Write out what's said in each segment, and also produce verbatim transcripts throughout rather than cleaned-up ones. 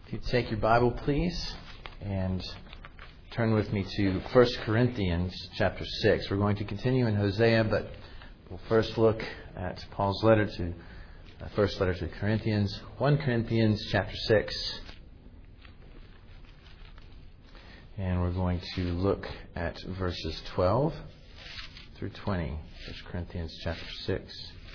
If you take your Bible, please, and turn with me to First Corinthians chapter six. We're going to continue in Hosea, but we'll first look at Paul's letter to uh, first letter to Corinthians, First Corinthians chapter six. And we're going to look at verses twelve through twenty. First Corinthians chapter six.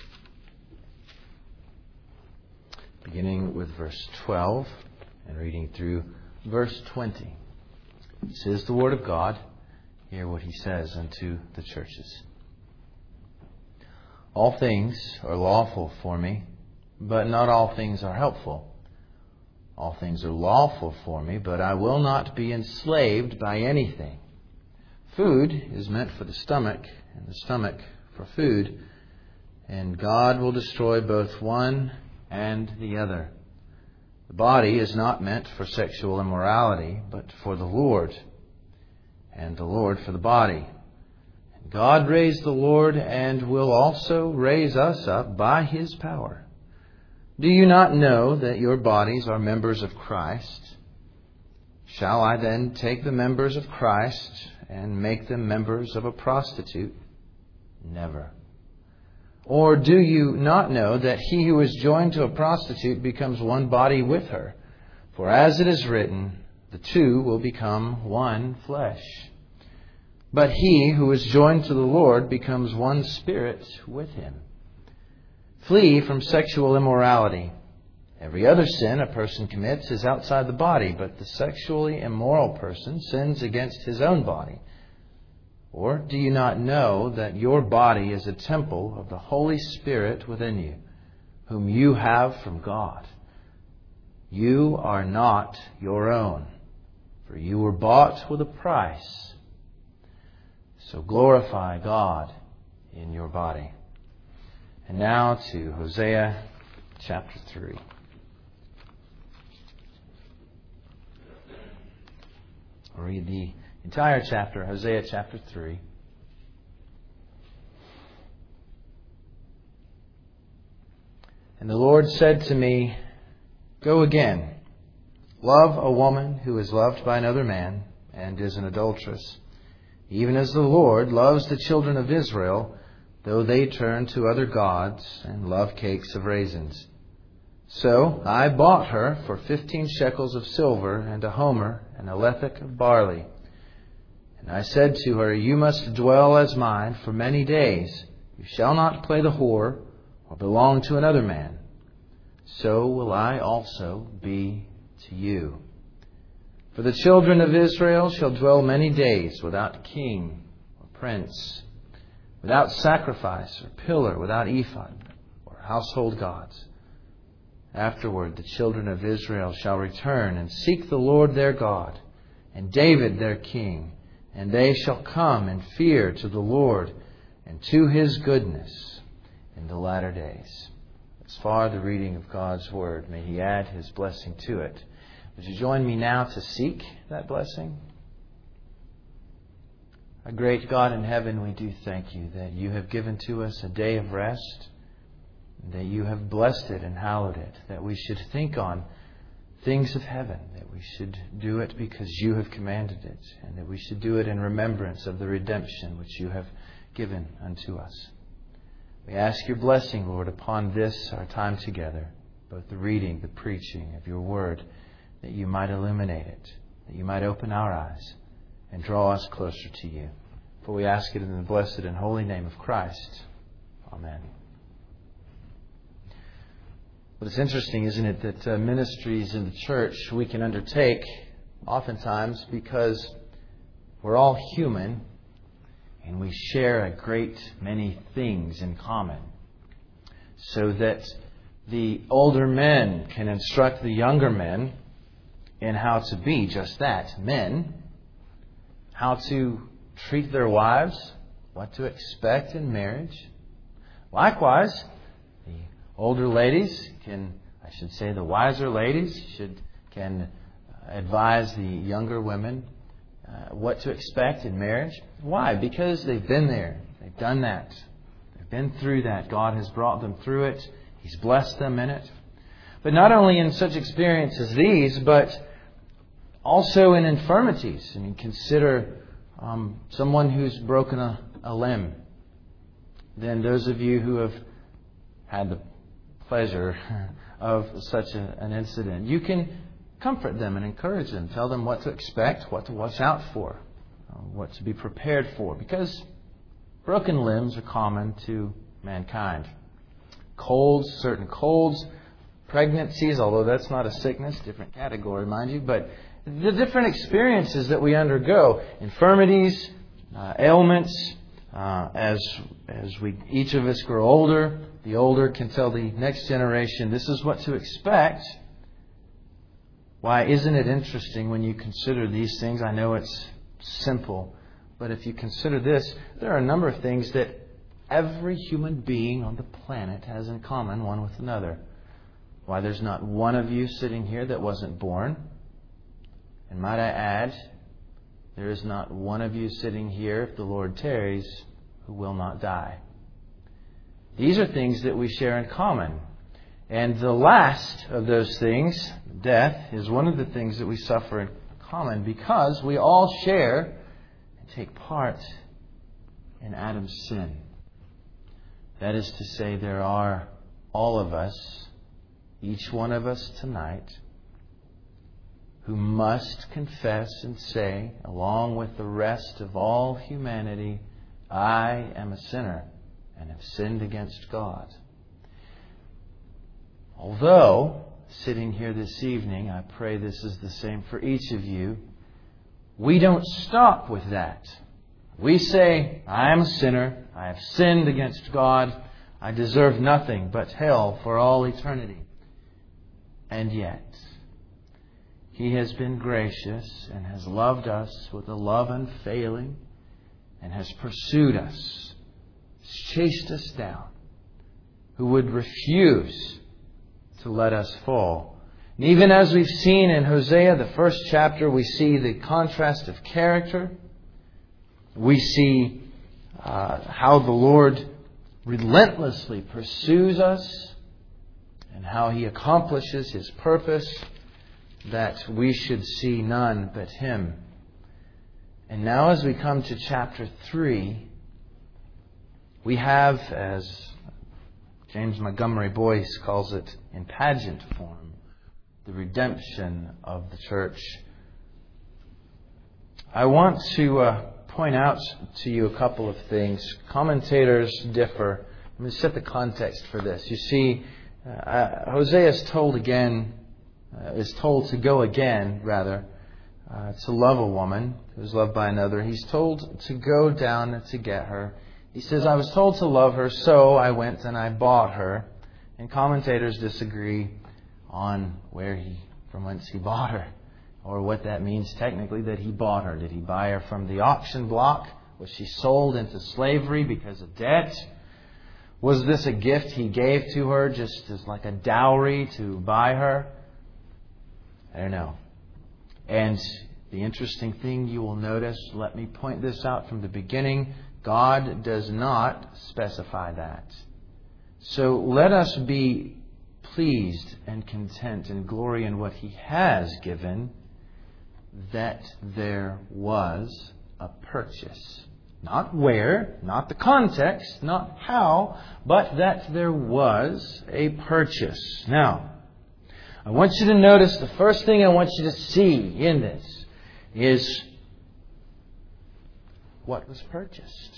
Beginning with verse twelve and reading through verse twenty. This is the word of God. Hear what he says unto the churches. All things are lawful for me, but not all things are helpful. All things are lawful for me, but I will not be enslaved by anything. Food is meant for the stomach, and the stomach for food, and God will destroy both one and the other. The body is not meant for sexual immorality, but for the Lord, and the Lord for the body. And God raised the Lord and will also raise us up by His power. Do you not know that your bodies are members of Christ? Shall I then take the members of Christ and make them members of a prostitute? Never. Or do you not know that he who is joined to a prostitute becomes one body with her? For as it is written, the two will become one flesh. But he who is joined to the Lord becomes one spirit with Him. Flee from sexual immorality. Every other sin a person commits is outside the body, but the sexually immoral person sins against his own body. Or do you not know that your body is a temple of the Holy Spirit within you, whom you have from God? You are not your own, for you were bought with a price. So glorify God in your body. And now to Hosea chapter three. I'll read the entire chapter, Hosea chapter three. And the Lord said to me, Go again, love a woman who is loved by another man and is an adulteress, even as the Lord loves the children of Israel, though they turn to other gods and love cakes of raisins. So I bought her for fifteen shekels of silver and a homer and a lethek of barley. And I said to her, You must dwell as mine for many days. You shall not play the whore or belong to another man. So will I also be to you. For the children of Israel shall dwell many days without king or prince, without sacrifice or pillar, without ephod or household gods. Afterward the children of Israel shall return and seek the Lord their God and David their king. And they shall come in fear to the Lord and to His goodness in the latter days. As far the reading of God's Word, may He add His blessing to it. Would you join me now to seek that blessing? Our great God in heaven, we do thank You that You have given to us a day of rest, that You have blessed it and hallowed it, that we should think on things of heaven, that we should do it because You have commanded it, and that we should do it in remembrance of the redemption which You have given unto us. We ask Your blessing, Lord, upon this, our time together, both the reading, the preaching of Your Word, that You might illuminate it, that You might open our eyes and draw us closer to You. For we ask it in the blessed and holy name of Christ. Amen. But it's interesting, isn't it, that uh, ministries in the church we can undertake oftentimes because we're all human and we share a great many things in common. So that the older men can instruct the younger men in how to be just that, men, how to treat their wives, what to expect in marriage. Likewise, the older ladies can, I should say the wiser ladies, should can advise the younger women uh, what to expect in marriage. Why? Because they've been there. They've done that. They've been through that. God has brought them through it. He's blessed them in it. But not only in such experiences as these, but also in infirmities. I mean, consider um, someone who's broken a, a limb. Then those of you who have had the pleasure of such a, an incident, you can comfort them and encourage them. Tell them what to expect, what to watch out for, uh, what to be prepared for. Because broken limbs are common to mankind. Colds, certain colds, pregnancies, although that's not a sickness, different category, mind you, but the different experiences that we undergo, infirmities, uh, ailments, uh, as as we each of us grow older, the older can tell the next generation, this is what to expect. Why, isn't it interesting when you consider these things? I know it's simple, but if you consider this, there are a number of things that every human being on the planet has in common one with another. Why, there's not one of you sitting here that wasn't born. And might I add, there is not one of you sitting here, if the Lord tarries, who will not die. These are things that we share in common. And the last of those things, death, is one of the things that we suffer in common because we all share and take part in Adam's sin. That is to say, there are all of us, each one of us tonight, who must confess and say, along with the rest of all humanity, I am a sinner and have sinned against God. Although, sitting here this evening, I pray this is the same for each of you, we don't stop with that. We say, I am a sinner, I have sinned against God, I deserve nothing but hell for all eternity. And yet, He has been gracious and has loved us with a love unfailing and has pursued us, has chased us down, who would refuse to let us fall. And even as we've seen in Hosea, the first chapter, we see the contrast of character. We see uh, how the Lord relentlessly pursues us and how He accomplishes His purpose that we should see none but Him. And now as we come to chapter three, we have, as James Montgomery Boyce calls it in pageant form, the redemption of the church. I want to uh, point out to you a couple of things. Commentators differ. Let me set the context for this. You see, uh, Hosea is told again, uh, is told to go again, rather, uh, to love a woman who is loved by another. He's told to go down to get her. He says, I was told to love her, so I went and I bought her. And commentators disagree on where he, from whence he bought her, or what that means technically that he bought her. Did he buy her from the auction block? Was she sold into slavery because of debt? Was this a gift he gave to her just as like a dowry to buy her? I don't know. And the interesting thing you will notice, let me point this out from the beginning, God does not specify that. So let us be pleased and content and glory in what He has given, that there was a purchase. Not where, not the context, not how, but that there was a purchase. Now, I want you to notice, the first thing I want you to see in this is what was purchased.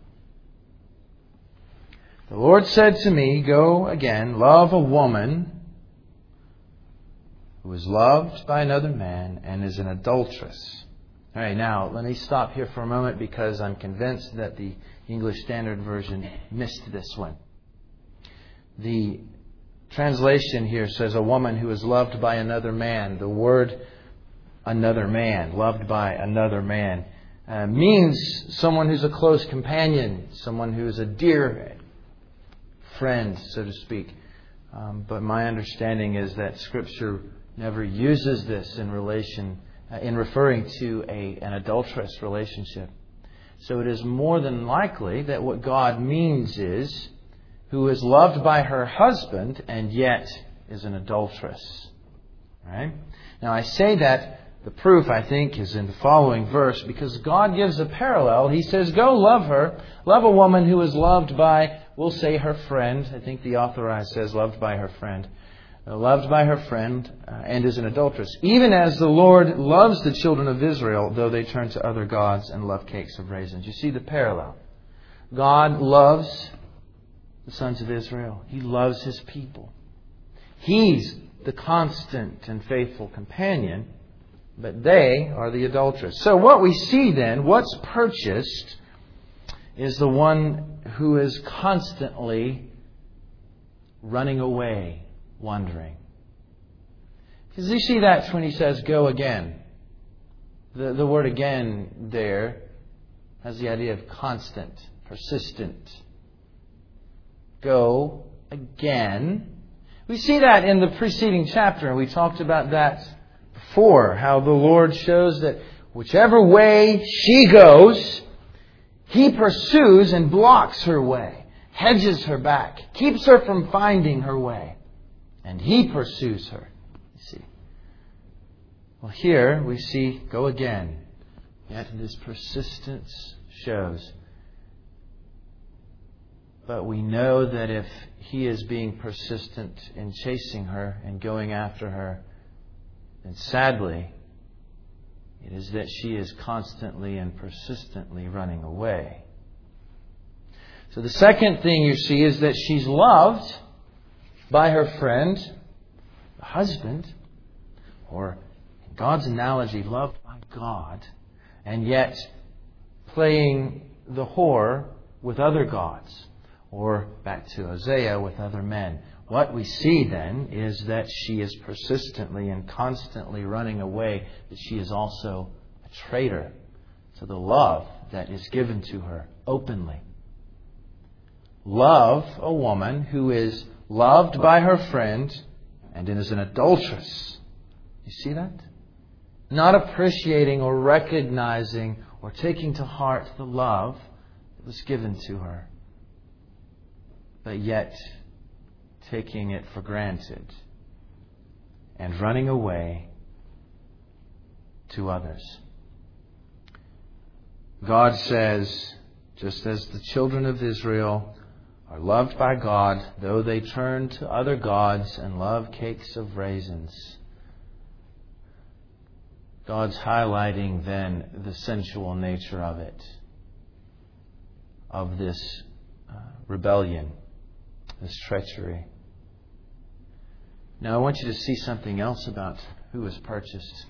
The Lord said to me, go again, love a woman who is loved by another man and is an adulteress. All right, now let me stop here for a moment because I'm convinced that the English Standard Version missed this one. The translation here says a woman who is loved by another man. The word another man, loved by another man, uh, means someone who's a close companion, someone who is a dear friend, so to speak. Um, but my understanding is that Scripture never uses this in relation, uh, in referring to a an adulterous relationship. So it is more than likely that what God means is who is loved by her husband and yet is an adulteress. Right? Now I say that the proof, I think, is in the following verse, because God gives a parallel. He says, go love her. Love a woman who is loved by, we'll say, her friend. I think the authorized says loved by her friend. Uh, loved by her friend uh, and is an adulteress. Even as the Lord loves the children of Israel, though they turn to other gods and love cakes of raisins. You see the parallel. God loves the sons of Israel. He loves His people. He's the constant and faithful companion, but they are the adulteress. So what we see then, what's purchased, is the one who is constantly running away, wandering. Because you see that when He says, go again. The, the word again there has the idea of constant, persistent. Go again. We see that in the preceding chapter, and we talked about that before, how the Lord shows that whichever way she goes, He pursues and blocks her way, hedges her back, keeps her from finding her way, and He pursues her. You see. Well, here we see go again. Yet His persistence shows. But we know that if He is being persistent in chasing her and going after her, then sadly, it is that she is constantly and persistently running away. So the second thing you see is that she's loved by her friend, the husband, or in God's analogy, loved by God, and yet playing the whore with other gods. Or back to Hosea, with other men. What we see then is that she is persistently and constantly running away, that she is also a traitor to the love that is given to her openly. Love a woman who is loved by her friend and is an adulteress. You see that? Not appreciating or recognizing or taking to heart the love that was given to her, but yet taking it for granted and running away to others. God says, just as the children of Israel are loved by God, though they turn to other gods and love cakes of raisins, God's highlighting then the sensual nature of it, of this uh, rebellion, this treachery. Now I want you to see something else about who is purchased.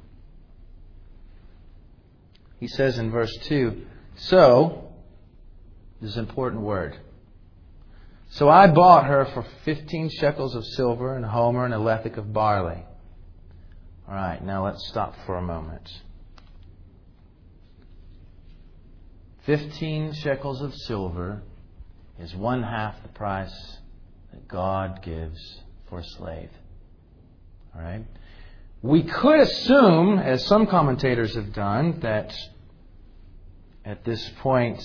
He says in verse two, so, this is an important word. So I bought her for fifteen shekels of silver and a homer and a lethek of barley. All right, now let's stop for a moment. Fifteen shekels of silver is one half the price that God gives for a slave. All right? We could assume, as some commentators have done, that at this point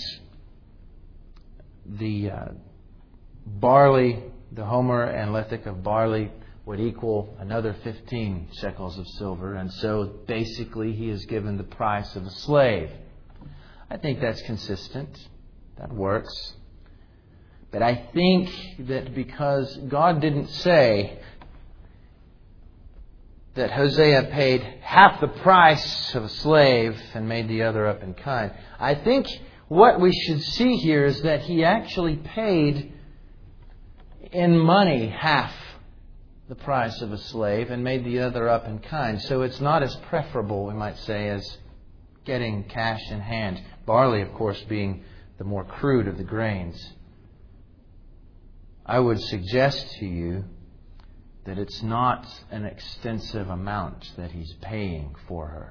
the uh, barley, the homer and lethek of barley would equal another fifteen shekels of silver, and so basically he is given the price of a slave. I think that's consistent. That works. But I think that because God didn't say that Hosea paid half the price of a slave and made the other up in kind, I think what we should see here is that he actually paid in money half the price of a slave and made the other up in kind. So it's not as preferable, we might say, as getting cash in hand. Barley, of course, being the more crude of the grains. I would suggest to you that it's not an extensive amount that he's paying for her.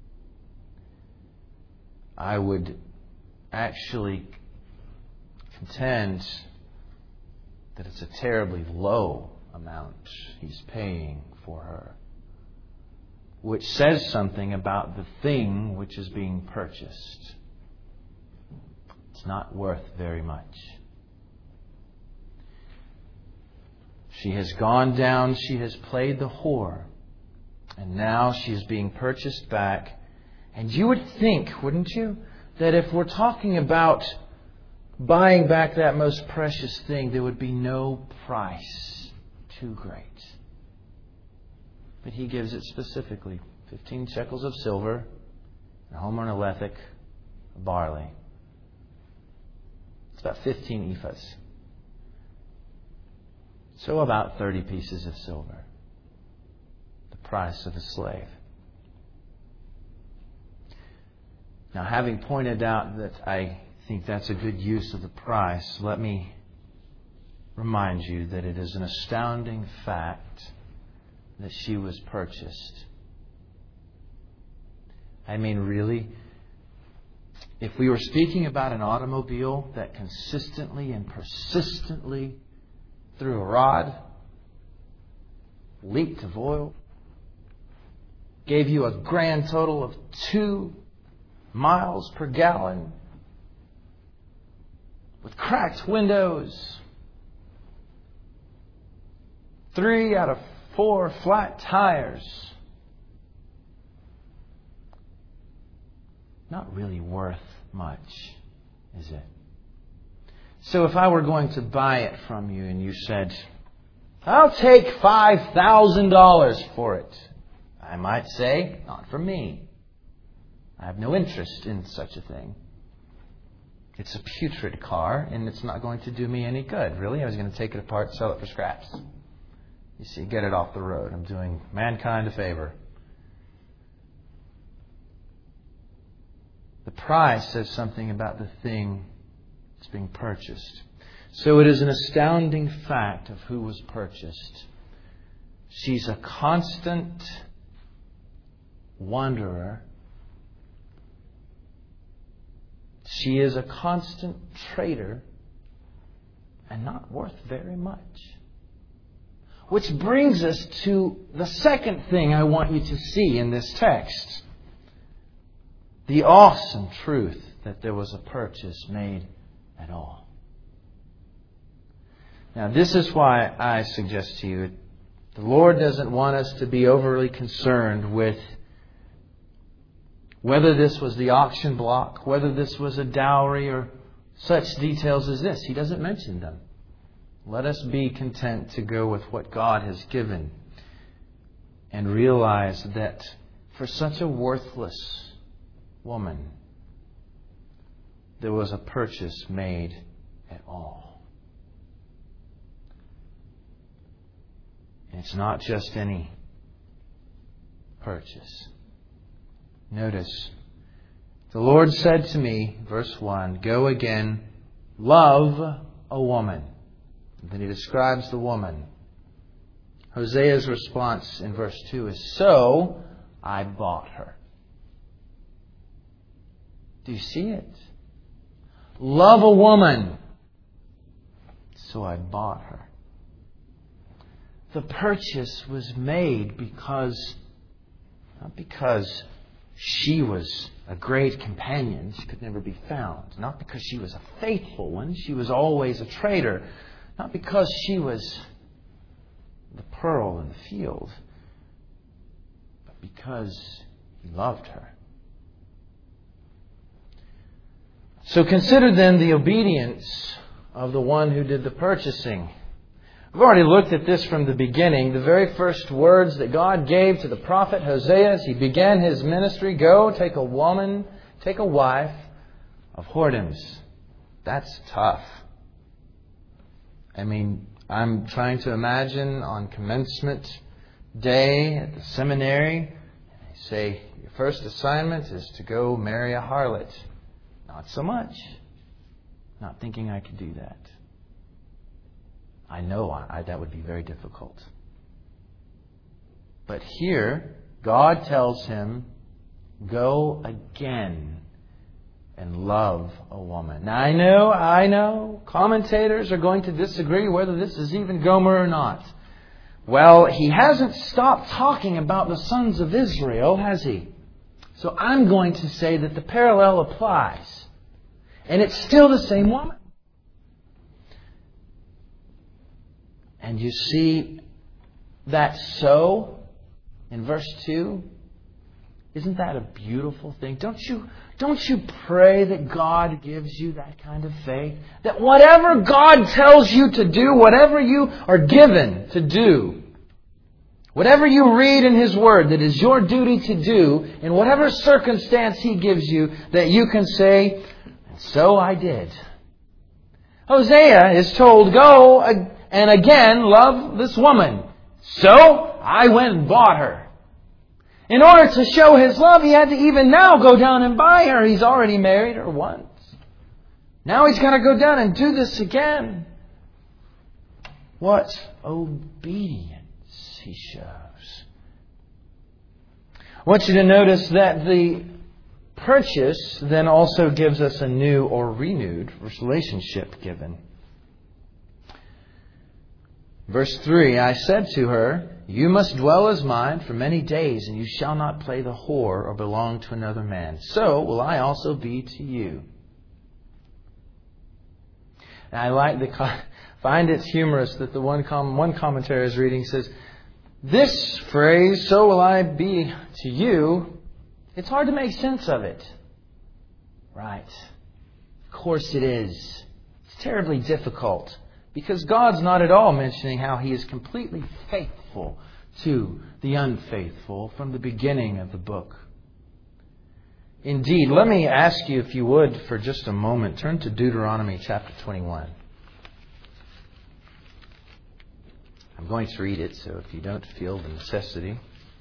I would actually contend that it's a terribly low amount he's paying for her, which says something about the thing which is being purchased. It's not worth very much. She has gone down, she has played the whore, and now she is being purchased back. And you would think, wouldn't you, that if we're talking about buying back that most precious thing, there would be no price too great. But he gives it specifically. fifteen shekels of silver, a homer and a lethek of barley. It's about fifteen ephahs. So about thirty pieces of silver. The price of a slave. Now, having pointed out that I think that's a good use of the price, let me remind you that it is an astounding fact that she was purchased. I mean, really, if we were speaking about an automobile that consistently and persistently threw a rod, leaked of oil, gave you a grand total of two miles per gallon, with cracked windows, three out of four flat tires, not really worth much, is it? So if I were going to buy it from you and you said, I'll take five thousand dollars for it, I might say, not for me. I have no interest in such a thing. It's a putrid car, and it's not going to do me any good. Really? I was going to take it apart, sell it for scraps. You see, get it off the road. I'm doing mankind a favor. The price says something about the thing that's being purchased. So it is an astounding fact of who was purchased. She's a constant wanderer. She is a constant trader and not worth very much. Which brings us to the second thing I want you to see in this text. The awesome truth that there was a purchase made at all. Now, this is why I suggest to you, the Lord doesn't want us to be overly concerned with whether this was the auction block, whether this was a dowry, or such details as this. He doesn't mention them. Let us be content to go with what God has given and realize that for such a worthless woman, there was a purchase made at all. And it's not just any purchase. Notice, the Lord said to me, verse one, go again, love a woman. And then he describes the woman. Hosea's response in verse two is, so I bought her. Do you see it? Love a woman. So I bought her. The purchase was made because, not because she was a great companion. She could never be found. Not because she was a faithful one. She was always a traitor. Not because she was the pearl in the field. But because he loved her. So consider then the obedience of the one who did the purchasing. We've already looked at this from the beginning. The very first words that God gave to the prophet Hosea as he began his ministry, go take a woman, take a wife of whoredoms. That's tough. I mean, I'm trying to imagine on commencement day at the seminary, they say your first assignment is to go marry a harlot. Not so much. Not thinking I could do that. I know I, I, that would be very difficult. But here, God tells him, go again and love a woman. Now I know, I know, commentators are going to disagree whether this is even Gomer or not. Well, he hasn't stopped talking about the sons of Israel, has he? So I'm going to say that the parallel applies. And it's still the same woman. And you see that so in verse two? Isn't that a beautiful thing? Don't you, don't you pray that God gives you that kind of faith? That whatever God tells you to do, whatever you are given to do, whatever you read in His Word that is your duty to do, in whatever circumstance He gives you, that you can say, "And so I did." Hosea is told, "Go and again love this woman. So I went and bought her." In order to show His love, He had to even now go down and buy her. He's already married her once. Now He's got to go down and do this again. What obedience He shows. I want you to notice that the purchase then also gives us a new or renewed relationship given. Verse three, I said to her, "You must dwell as mine for many days, and you shall not play the whore or belong to another man. So will I also be to you." And I like the find it humorous that the one com, one commentary I was reading says, this phrase, "So will I be to you," it's hard to make sense of it. Right. Of course it is. It's terribly difficult. Because God's not at all mentioning how He is completely faithful to the unfaithful from the beginning of the book. Indeed, let me ask you, if you would, for just a moment, turn to Deuteronomy chapter twenty-one. I'm going to read it, so if you don't feel the necessity.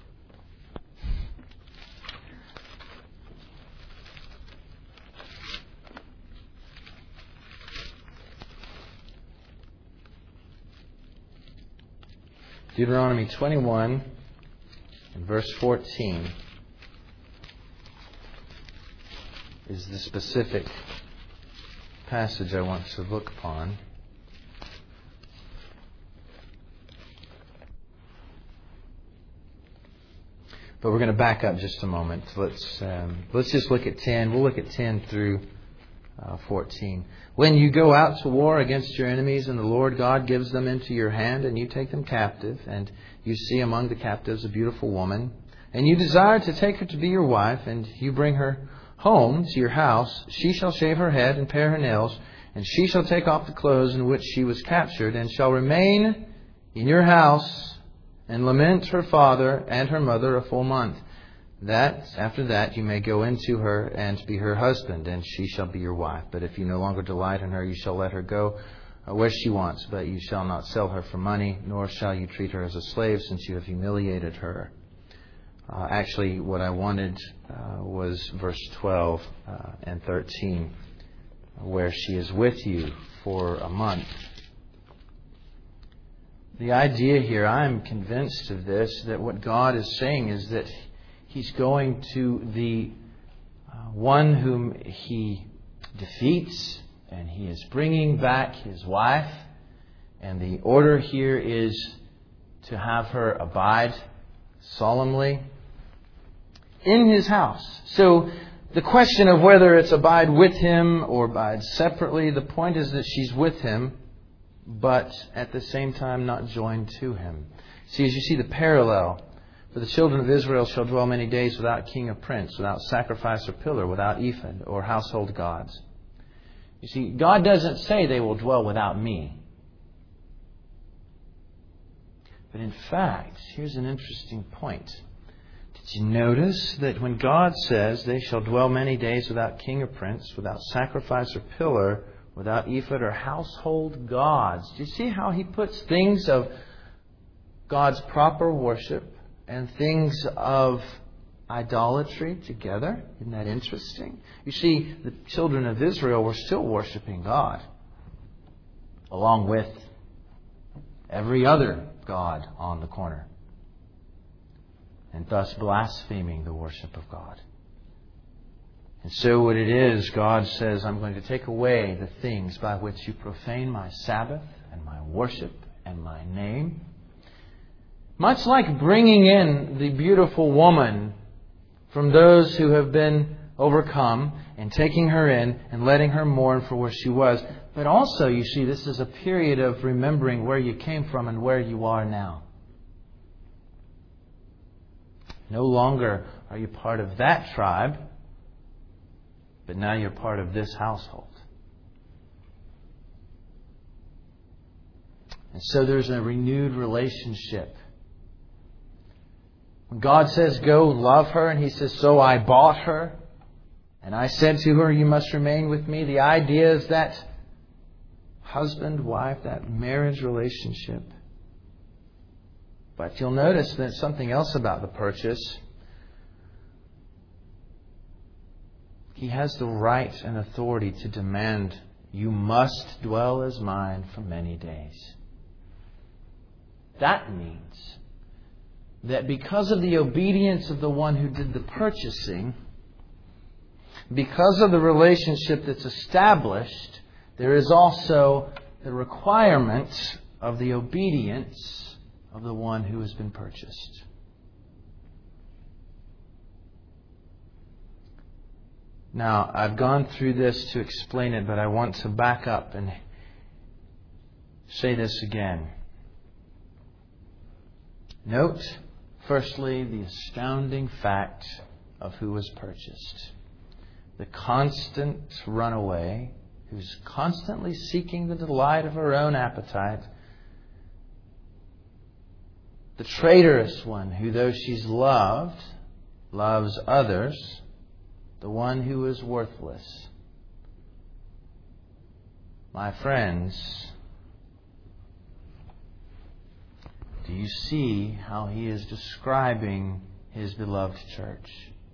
Deuteronomy twenty-one and verse fourteen is the specific passage I want to look upon. But we're going to back up just a moment. Let's um, let's just look at ten. We'll look at ten through uh, fourteen. When you go out to war against your enemies, and the Lord God gives them into your hand, and you take them captive, and you see among the captives a beautiful woman, and you desire to take her to be your wife, and you bring her home to your house, she shall shave her head and pare her nails, and she shall take off the clothes in which she was captured, and shall remain in your house, and lament her father and her mother a full month. That, after that, you may go into her and be her husband, and she shall be your wife. But if you no longer delight in her, you shall let her go where she wants. But you shall not sell her for money, nor shall you treat her as a slave, since you have humiliated her. Uh, actually, what I wanted uh, was verse twelve uh, and thirteen, where she is with you for a month. The idea here, I'm convinced of this, that what God is saying is that He's going to the uh, one whom He defeats, and He is bringing back his wife. And the order here is to have her abide solemnly in His house. So the question of whether it's abide with Him or abide separately, the point is that she's with Him, but at the same time not joined to Him. See, as you see the parallel, for the children of Israel shall dwell many days without king or prince, without sacrifice or pillar, without ephod or household gods. You see, God doesn't say they will dwell without me. But in fact, here's an interesting point. Did you notice that when God says they shall dwell many days without king or prince, without sacrifice or pillar, without ephod or household gods, do you see how He puts things of God's proper worship and things of idolatry together? Isn't that interesting? You see, the children of Israel were still worshiping God, along with every other god on the corner, and thus blaspheming the worship of God. And so what it is, God says, I'm going to take away the things by which you profane my Sabbath and my worship and my name. Much like bringing in the beautiful woman from those who have been overcome and taking her in and letting her mourn for where she was, But also, you see, this is a period of remembering where you came from and where you are now. No longer are you part of that tribe, but now you're part of this household. And so there's a renewed relationship. When God says, go love her, and He says, so I bought her, and I said to her, you must remain with me. The idea is that husband, wife, that marriage relationship. But you'll notice that something else about the purchase. He has the right and authority to demand, you must dwell as mine for many days. That means that because of the obedience of the one who did the purchasing, because of the relationship that's established, there is also the requirement of the obedience of the one who has been purchased. Now, I've gone through this to explain it, but I want to back up and say this again. Note, firstly, the astounding fact of who was purchased. The constant runaway, who's constantly seeking the delight of her own appetite. The traitorous one, who though she's loved, loves others. The one who is worthless. My friends, do you see how he is describing his beloved church?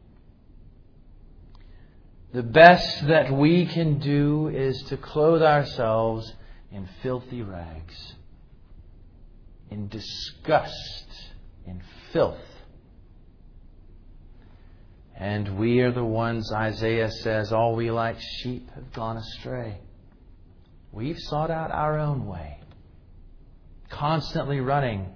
The best that we can do is to clothe ourselves in filthy rags, in disgust, in filth. And we are the ones, Isaiah says, all we like sheep have gone astray. We've sought out our own way, constantly running.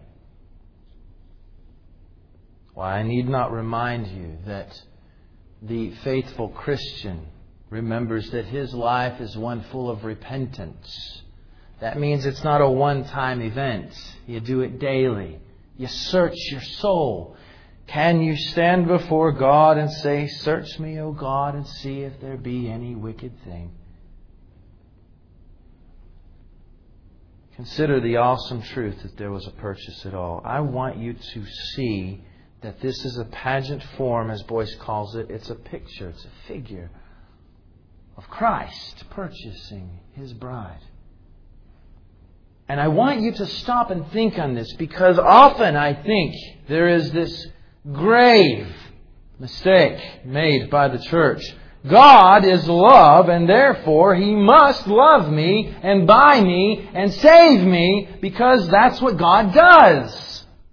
Why, I need not remind you that the faithful Christian remembers that his life is one full of repentance. That means it's not a one-time event. You do it daily. You search your soul. Can you stand before God and say, search me, O God, and see if there be any wicked thing? Consider the awesome truth that there was a purchase at all. I want you to see that this is a pageant form, as Boyce calls it. It's a picture, it's a figure of Christ purchasing His bride. And I want you to stop and think on this, because often I think there is this grave mistake made by the church. God is love, and therefore He must love me and buy me and save me, because that's what God does.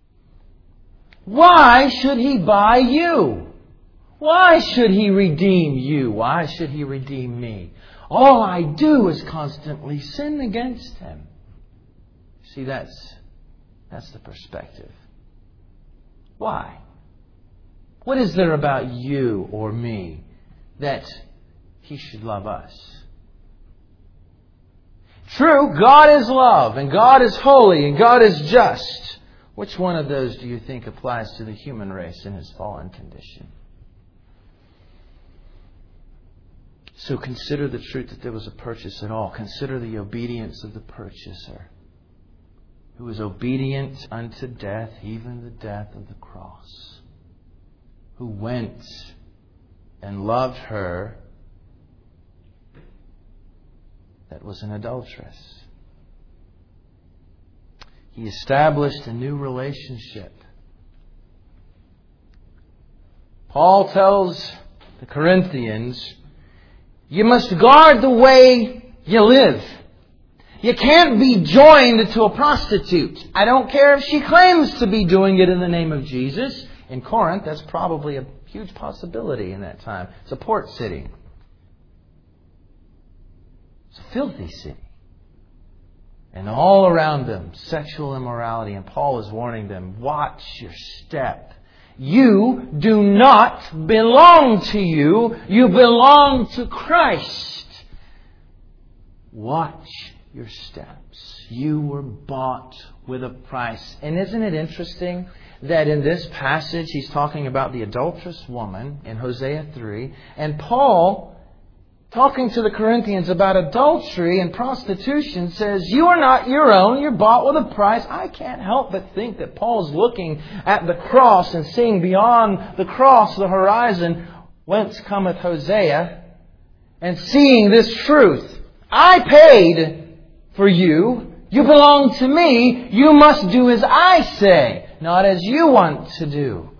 Why should He buy you? Why should He redeem you? Why should He redeem me? All I do is constantly sin against Him. See, that's, that's the perspective. Why? What is there about you or me that He should love us? True, God is love, and God is holy, and God is just. Which one of those do you think applies to the human race in his fallen condition? So consider the truth that there was a purchase at all. Consider the obedience of the purchaser, who was obedient unto death, even the death of the cross, who went and loved her that was an adulteress. He established a new relationship. Paul tells the Corinthians, you must guard the way you live. You can't be joined to a prostitute. I don't care if she claims to be doing it in the name of Jesus. In Corinth, that's probably a huge possibility in that time. It's a port city. It's a filthy city. And all around them, sexual immorality. And Paul is warning them, watch your step. You do not belong to you. You belong to Christ. watch your steps. You were bought with a price. And isn't it interesting that in this passage he's talking about the adulterous woman in Hosea three, and Paul, talking to the Corinthians about adultery and prostitution, says, you are not your own, you're bought with a price. I can't help but think that Paul's looking at the cross and seeing beyond the cross, the horizon, whence cometh Hosea, and seeing this truth. I paid for you. You belong to me. You must do as I say, not as you want to do.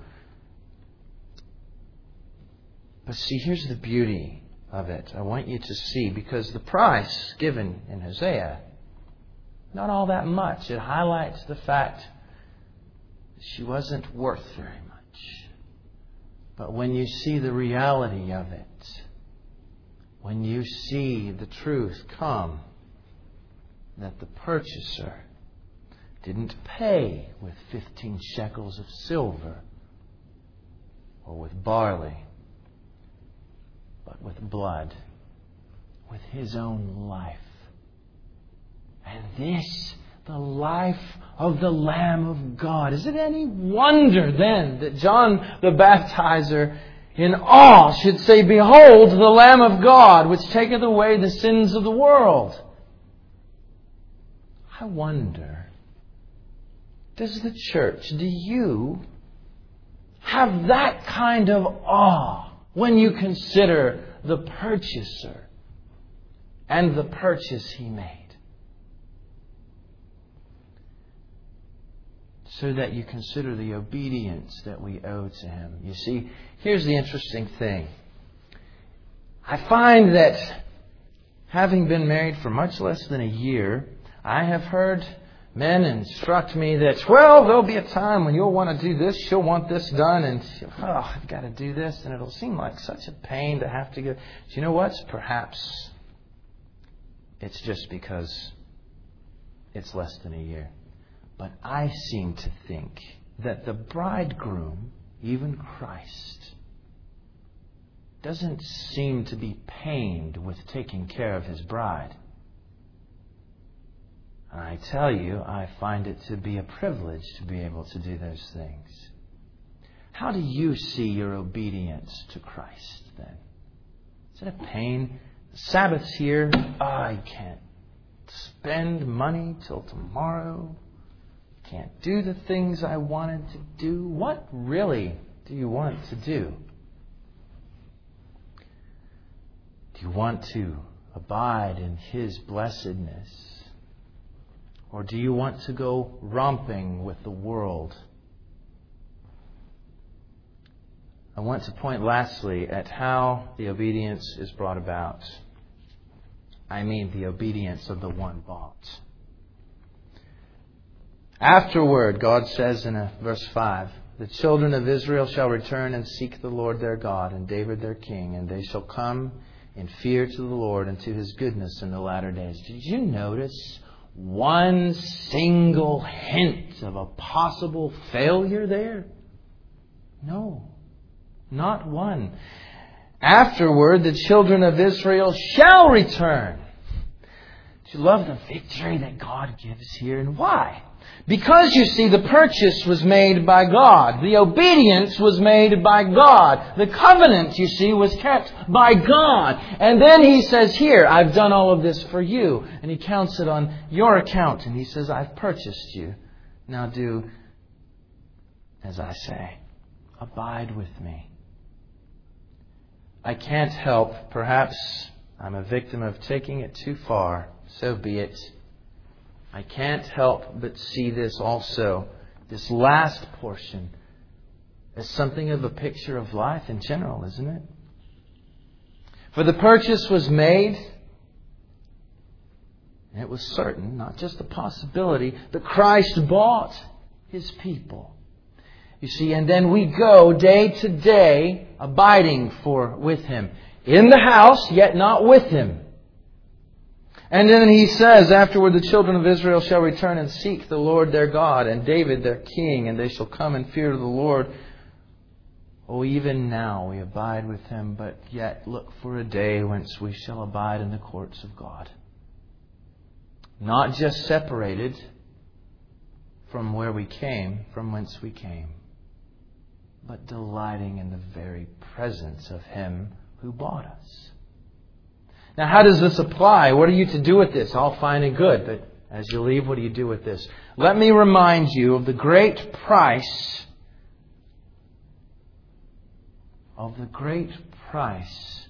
But see, here's the beauty of it. I want you to see, because the price given in Hosea, not all that much. It highlights the fact that she wasn't worth very much. But when you see the reality of it, when you see the truth come, that the purchaser didn't pay with fifteen shekels of silver or with barley, but with blood, with His own life. And this, the life of the Lamb of God. Is it any wonder then that John the Baptizer in awe should say, behold, the Lamb of God, which taketh away the sins of the world? I wonder, does the church, do you have that kind of awe when you consider the purchaser and the purchase He made? So that you consider the obedience that we owe to Him. You see, here's the interesting thing. I find that having been married for much less than a year, I have heard men instruct me that, well, there'll be a time when you'll want to do this, she'll want this done, and oh, I've got to do this, and it'll seem like such a pain to have to go. Do you know what? Perhaps it's just because it's less than a year. But I seem to think that the bridegroom, even Christ, doesn't seem to be pained with taking care of His bride. And I tell you, I find it to be a privilege to be able to do those things. How do you see your obedience to Christ then? Is it a pain? The Sabbath's here. Oh, I can't spend money till tomorrow. Can't do the things I wanted to do. What really do you want to do? Do you want to abide in His blessedness? Or do you want to go romping with the world? I want to point lastly at how the obedience is brought about. I mean the obedience of the one bought. Afterward, God says in uh, verse five, the children of Israel shall return and seek the Lord their God and David their king, and they shall come in fear to the Lord and to His goodness in the latter days. Did you notice one single hint of a possible failure there? No, not one. Afterward, the children of Israel shall return. Do you love the victory that God gives here? And why? Because, you see, the purchase was made by God. The obedience was made by God. The covenant, you see, was kept by God. And then He says here, I've done all of this for you. And He counts it on your account. And He says, I've purchased you. Now do as I say. Abide with me. I can't help, perhaps I'm a victim of taking it too far. So be it. I can't help but see this also, this last portion, as something of a picture of life in general, isn't it? For the purchase was made, and it was certain, not just a possibility, that Christ bought His people. You see, and then we go day to day, abiding for with Him. In the house, yet not with Him. And then He says, afterward the children of Israel shall return and seek the Lord their God and David their king, and they shall come in fear of the Lord. Oh, even now we abide with Him, but yet look for a day whence we shall abide in the courts of God. Not just separated from where we came, from whence we came, but delighting in the very presence of Him who bought us. Now, how does this apply? What are you to do with this? All fine and good, but as you leave, what do you do with this? Let me remind you of the great price, of the great price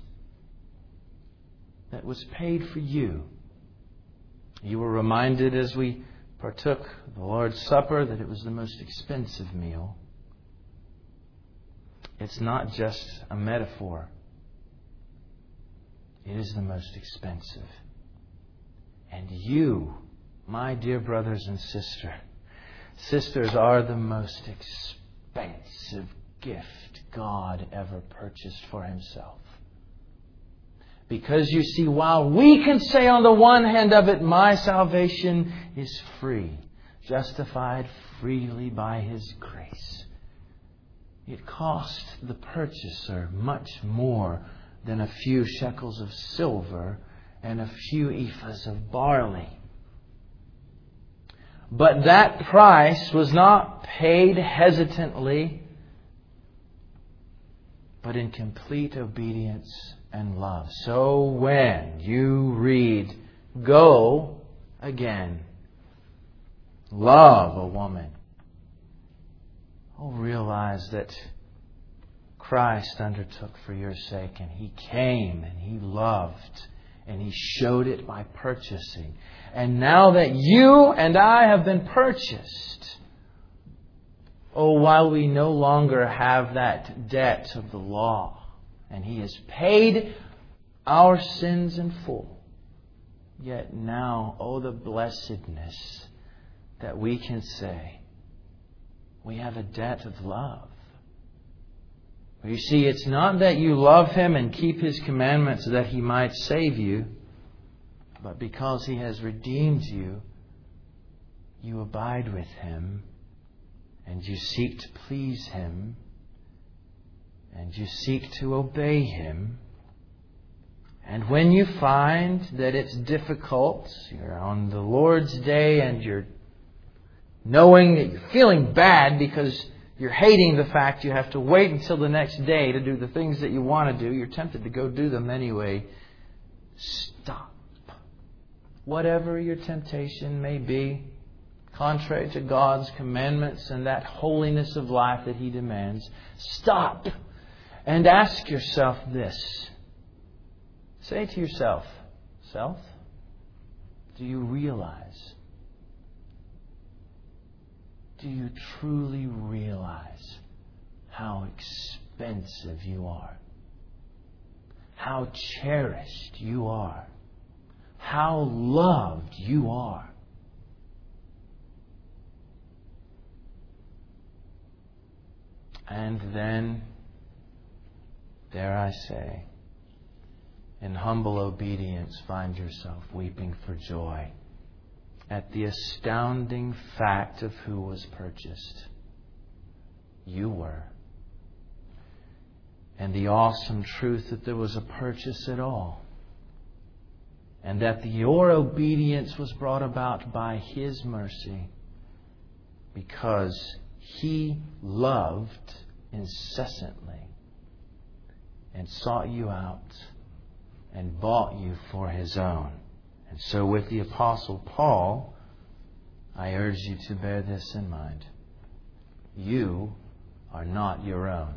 that was paid for you. You were reminded as we partook of the Lord's Supper that it was the most expensive meal. It's not just a metaphor. It is the most expensive. And you, my dear brothers and sisters, sisters are the most expensive gift God ever purchased for Himself. Because you see, while we can say on the one hand of it, my salvation is free, justified freely by His grace, it cost the purchaser much more than a few shekels of silver and a few ephahs of barley. But that price was not paid hesitantly, but in complete obedience and love. So when you read, go again, love a woman, oh, realize that Christ undertook for your sake, and He came and He loved, and He showed it by purchasing. And now that you and I have been purchased, oh, while we no longer have that debt of the law, and He has paid our sins in full, yet now, oh, the blessedness that we can say, we have a debt of love. You see, it's not that you love Him and keep His commandments that He might save you, but because He has redeemed you, you abide with Him, and you seek to please Him, and you seek to obey Him. And when you find that it's difficult, you're on the Lord's day and you're knowing that you're feeling bad because you're hating the fact you have to wait until the next day to do the things that you want to do. You're tempted to go do them anyway. Stop. Whatever your temptation may be, contrary to God's commandments and that holiness of life that He demands, stop and ask yourself this. Say to yourself, self, do you realize, do you truly realize how expensive you are? How cherished you are? How loved you are? And then, dare I say, in humble obedience, find yourself weeping for joy at the astounding fact of who was purchased. You were. And the awesome truth that there was a purchase at all. And that your obedience was brought about by His mercy because He loved incessantly and sought you out and bought you for His own. And so with the Apostle Paul, I urge you to bear this in mind. You are not your own.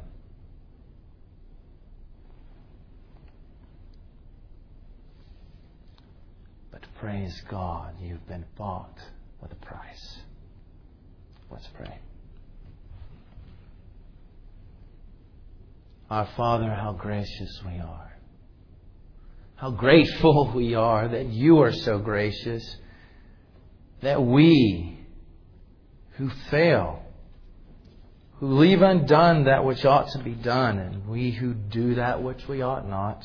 But praise God, you've been bought with a price. Let's pray. Our Father, how gracious we are. How grateful we are that You are so gracious, that we who fail, who leave undone that which ought to be done, and we who do that which we ought not,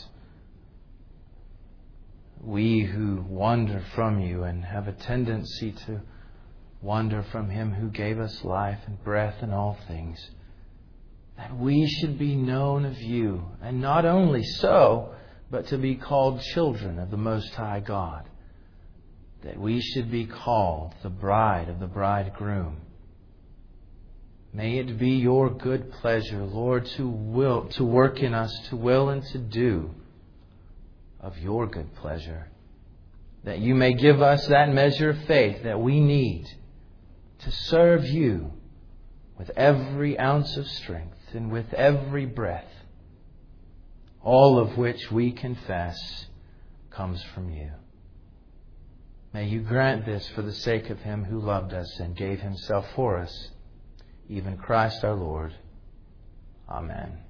we who wander from You and have a tendency to wander from Him who gave us life and breath and all things, that we should be known of You, and not only so, but to be called children of the Most High God. that we should be called the bride of the bridegroom. May it be your good pleasure, Lord, to will, to work in us, to will and to do of your good pleasure, that you may give us that measure of faith that we need to serve you with every ounce of strength and with every breath, all of which we confess comes from you. May you grant this for the sake of him who loved us and gave himself for us, even Christ our Lord. Amen.